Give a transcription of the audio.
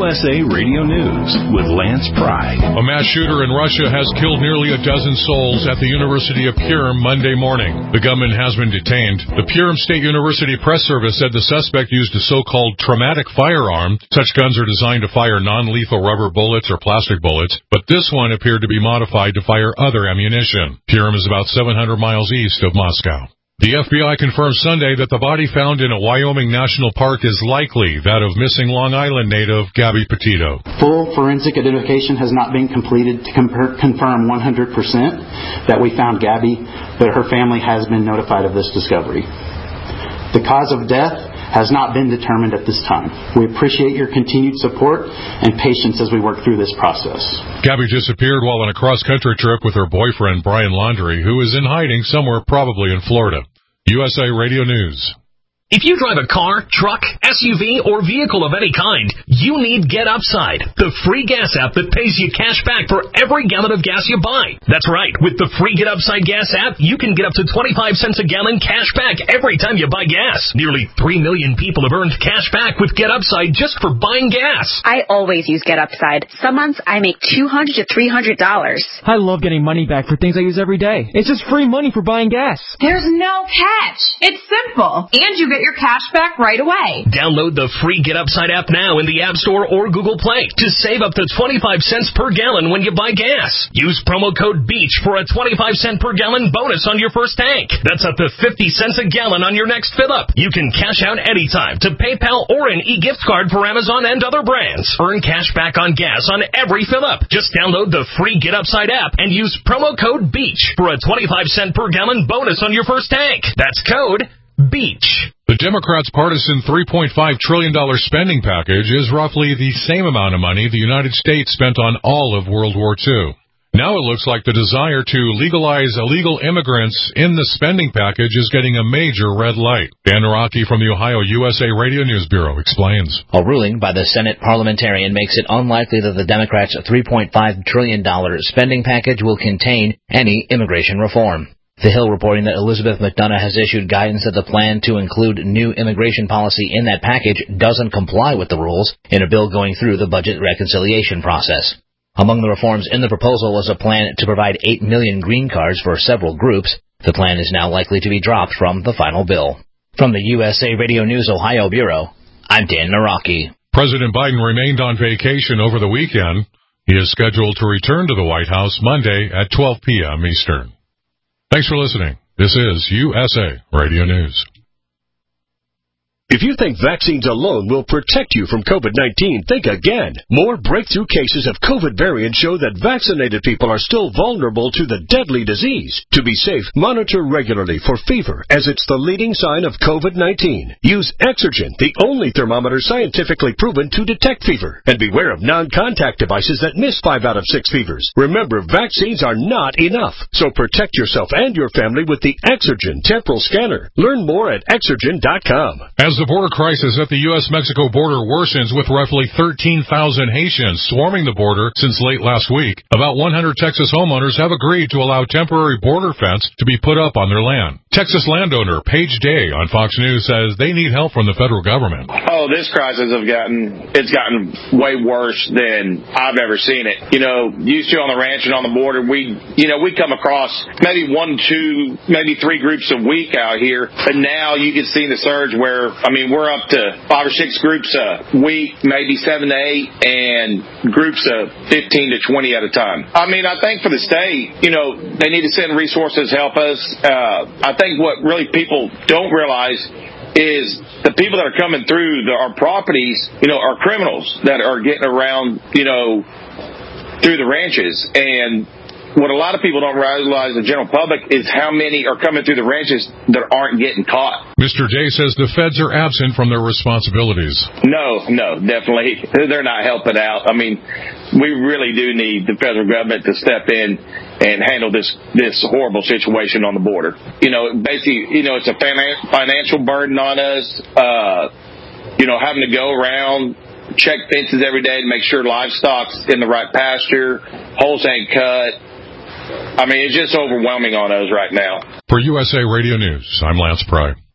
USA Radio News with Lance Pry. A mass shooter in Russia has killed nearly a dozen souls at the University of Pyrum Monday morning. The gunman has been detained. The Pyrum State University press service said the suspect used a so-called traumatic firearm. Such guns are designed to fire non-lethal rubber bullets or plastic bullets, but this one appeared to be modified to fire other ammunition. Pyrum is about 700 miles east of Moscow. The FBI confirmed Sunday that the body found in a Wyoming national park is likely that of missing Long Island native Gabby Petito. Full forensic identification has not been completed to confirm 100% that we found Gabby, but her family has been notified of this discovery. The cause of death has not been determined at this time. We appreciate your continued support and patience as we work through this process. Gabby disappeared while on a cross-country trip with her boyfriend, Brian Laundrie, who is in hiding somewhere probably in Florida. USA Radio News. If you drive a car, truck, SUV, or vehicle of any kind, you need Get Upside, the free gas app that pays you cash back for every gallon of gas you buy. That's right. With the free Get Upside gas app, you can get up to 25 cents a gallon cash back every time you buy gas. Nearly 3 million people have earned cash back with Get Upside just for buying gas. I always use Get Upside. Some months I make $200 to $300. I love getting money back for things I use every day. It's just free money for buying gas. There's no catch. It's simple. And you get your cash back right away. Download the free Get Upside app now in the App Store or Google Play to save up to 25 cents per gallon when you buy gas. Use promo code BEACH for a 25-cent per gallon bonus on your first tank. That's up to 50 cents a gallon on your next fill-up. You can cash out anytime to PayPal or an e-gift card for Amazon and other brands. Earn cash back on gas on every fill-up. Just download the free Get Upside app and use promo code BEACH for a 25-cent per gallon bonus on your first tank. That's code BEACH. The Democrats' partisan $3.5 trillion spending package is roughly the same amount of money the United States spent on all of World War II. Now it looks like the desire to legalize illegal immigrants in the spending package is getting a major red light. Dan Naraki from the Ohio USA Radio News Bureau explains. A ruling by the Senate parliamentarian makes it unlikely that the Democrats' $3.5 trillion spending package will contain any immigration reform. The Hill reporting that Elizabeth McDonough has issued guidance that the plan to include new immigration policy in that package doesn't comply with the rules in a bill going through the budget reconciliation process. Among the reforms in the proposal was a plan to provide 8 million green cards for several groups. The plan is now likely to be dropped from the final bill. From the USA Radio News Ohio Bureau, I'm Dan Naraki. President Biden remained on vacation over the weekend. He is scheduled to return to the White House Monday at 12 p.m. Eastern. Thanks for listening. This is USA Radio News. If you think vaccines alone will protect you from COVID-19, think again. More breakthrough cases of COVID variants show that vaccinated people are still vulnerable to the deadly disease. To be safe, monitor regularly for fever, as it's the leading sign of COVID-19. Use Exergen, the only thermometer scientifically proven to detect fever. And beware of non-contact devices that miss 5 out of 6 fevers. Remember, vaccines are not enough. So protect yourself and your family with the Exergen temporal scanner. Learn more at Exergen.com. As the border crisis at the U.S.-Mexico border worsens with roughly 13,000 Haitians swarming the border since late last week, about 100 Texas homeowners have agreed to allow temporary border fence to be put up on their land. Texas landowner Paige Day on Fox News says they need help from the federal government. Oh, this crisis it's gotten way worse than I've ever seen it. You know, used to on the ranch and on the border, we come across maybe 1, 2, maybe 3 groups a week out here, but now you can see the surge where we're up to 5 or 6 groups a week, maybe 7 to 8, and groups of 15 to 20 at a time. I think for the state, they need to send resources, help us. I think what really people don't realize is the people that are coming through our properties, are criminals that are getting around, through the ranches. And what a lot of people don't realize, the general public, is how many are coming through the ranches that aren't getting caught. Mr. Day says the feds are absent from their responsibilities. No, definitely. They're not helping out. We really do need the federal government to step in and handle this horrible situation on the border. Basically, it's a financial burden on us, having to go around, check fences every day to make sure livestock's in the right pasture, holes ain't cut. It's just overwhelming on us right now. For USA Radio News, I'm Lance Pry.